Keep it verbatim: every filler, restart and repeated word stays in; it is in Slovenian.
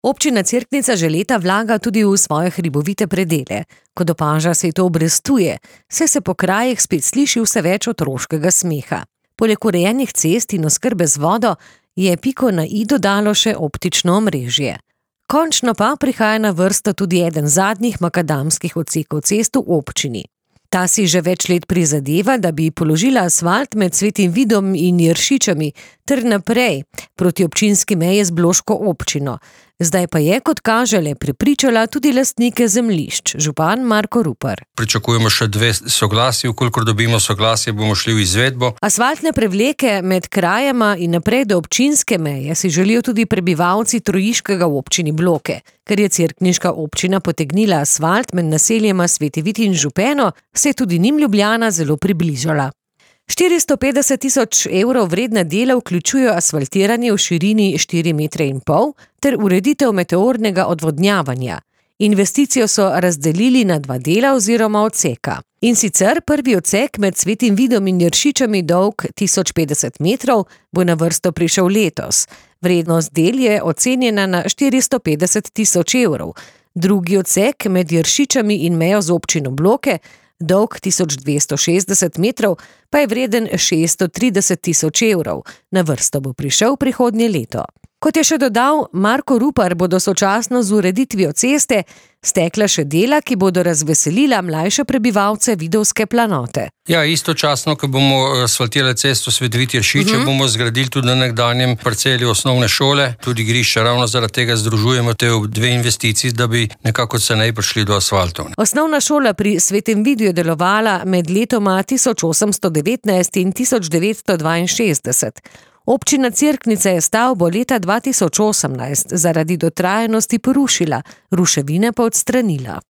Občina Cerknica že leta vlaga tudi v svoje hribovite predele. Kot opaža, se to obrestuje, saj se po krajih spet sliši vse več otroškega smeha. Poleg urejenih cest in oskrbe z vodo je piko na i dodalo še optično omrežje. Končno pa prihaja na vrsto tudi eden zadnjih makadamskih odsekov cest v občini. Ta si že več let prizadeva, da bi položila asfalt med Svetim Vidom in Jeršičami ter naprej proti občinski meji z Bloško občino. Zdaj pa je, kot kaže, le prepričala tudi lastnike zemljišč, župan Marko Rupar. Pričakujemo še dve soglasji, vkolikor dobimo soglasje, bomo šli v izvedbo. Asfaltne prevleke med krajema in naprej do občinske meje si želijo tudi prebivalci Trojiškega v občini Bloke. Ker je cerkniška občina potegnila asfalt med naseljema Sveti Vid in Župeno, se je tudi njim Ljubljana zelo približala. štiristo petdeset tisoč evrov vredna dela vključujejo asfaltiranje v širini štiri metre in pol ter ureditev meteornega odvodnjavanja. Investicijo so razdelili na dva dela oziroma odseka. In sicer prvi odsek med Svetim Vidom in Jeršičami dolg tisoč petdeset metrov bo na vrsto prišel letos. Vrednost del je ocenjena na štiristo petdeset tisoč evrov. Drugi odsek med Jeršičami in mejo z občino Bloke, dolg tisoč dvesto šestdeset metrov, pa je vreden šeststo trideset tisoč evrov. Na vrsto bo prišel prihodnje leto. Kot je še dodal Marko Rupar, bodo sočasno z ureditvijo ceste stekla še dela, ki bodo razveselila mlajše prebivalce Vidovske planote. Ja, istočasno, ko bomo asfaltirali cesto Sveti Vid Jeršiče, uh-huh. bomo zgradili tudi na nekdanjem parceli osnovne šole, tudi grišče, ravno zaradi tega združujemo te dve investiciji, da bi nekako ceneje prišli do asfaltov. Osnovna šola pri Svetem Vidu je delovala med letoma tisoč osemsto devetnajst in tisoč devetsto dvainšestdeset. Občina Cerknica je stavbo leta dva tisoč osemnajst zaradi dotrajanosti porušila, ruševine pa odstranila.